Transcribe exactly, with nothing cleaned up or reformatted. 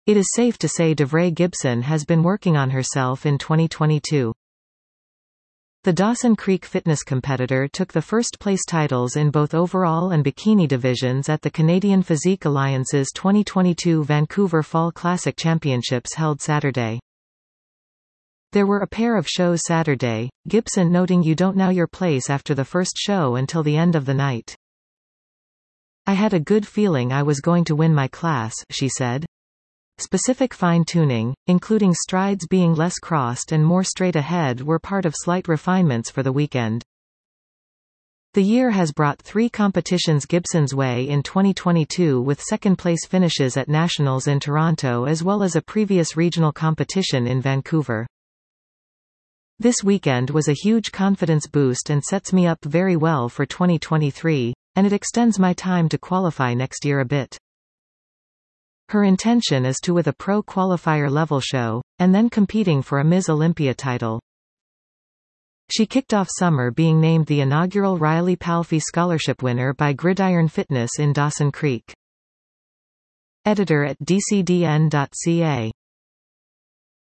It is safe to say DeVray Gibson has been working on herself in twenty twenty-two. The Dawson Creek fitness competitor took the first-place titles in both overall and bikini divisions at the Canadian Physique Alliance's twenty twenty-two Vancouver Fall Classic Championships held Saturday. There were a pair of shows Saturday, Gibson noting you don't know your place after the first show until the end of the night. "I had a good feeling I was going to win my class," she said. Specific fine-tuning, including strides being less crossed and more straight ahead, were part of slight refinements for the weekend. The year has brought three competitions Gibson's way in twenty twenty-two, with second-place finishes at Nationals in Toronto as well as a previous regional competition in Vancouver. "This weekend was a huge confidence boost and sets me up very well for twenty twenty-three, and it extends my time to qualify next year a bit." Her intention is to with a pro qualifier level show, and then competing for a Miss Olympia title. She kicked off summer being named the inaugural Riley Palfy Scholarship winner by Gridiron Fitness in Dawson Creek. Editor at D C D N dot C A